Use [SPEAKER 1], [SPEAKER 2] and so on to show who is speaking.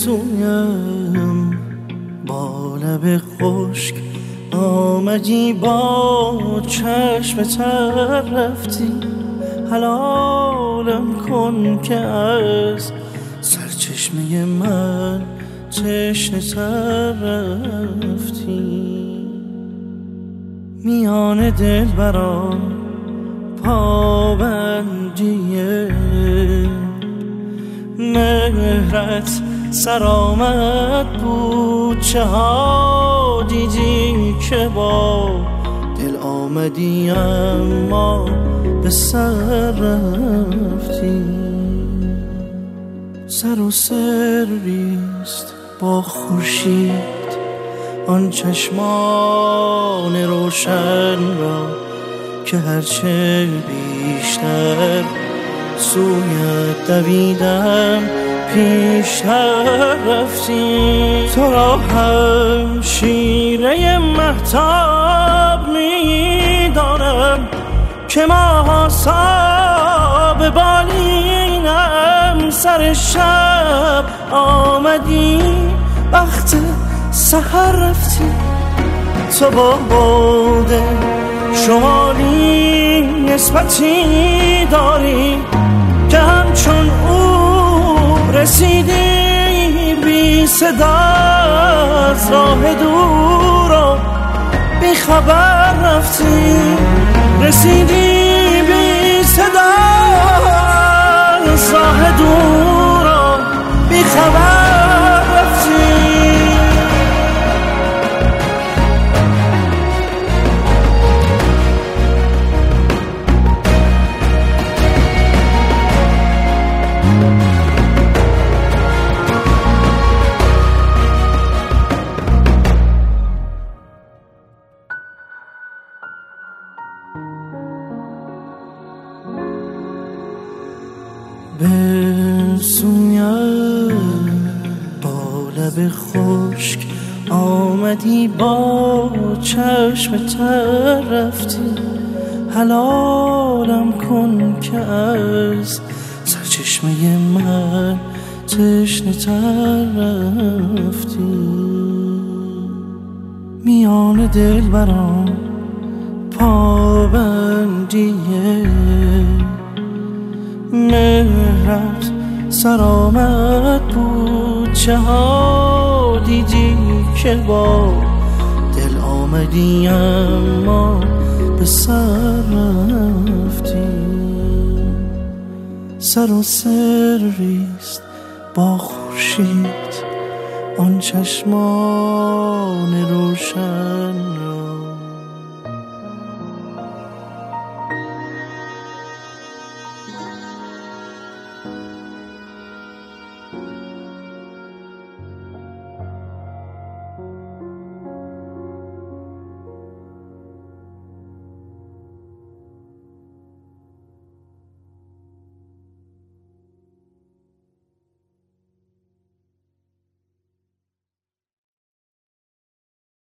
[SPEAKER 1] سویم با لب خشک آمدی، با چشم تر رفتی. حلالم کن که از سرچشمه من تشنه تر رفتی. میان دلبران پابندیه مهرت سرآمد بود. چه ها دیدی که با دل آمدی اما به سر رفتی. سر و سریست با خورشید آن چشمان روشن را که هرچه بیشتر سویت دویدم پیشتر رفتی. تو را هم شیره مهتاب می‌دانم که ماه‌آسا به بالینم. سر شب آمدی وقت سحر رفتی. تو با باد شمالی نسبتی داری که همچون او رسیدی بی صدا از راه دور و بی خبر رفتی. رسیدی بی صدا از راه دور و بی خبر رفتی. به سویم با لب خشک آمدی، با چشم تر رفتی. حلالم کن که از سرچشمه من تشنه تر رفتی. میان دلبران پابندیه مهرت سرآمد بود. چه ها دیدی که با دل آمدی اما به سر رفتی. سر و سریست با خورشید آن چشمان روشن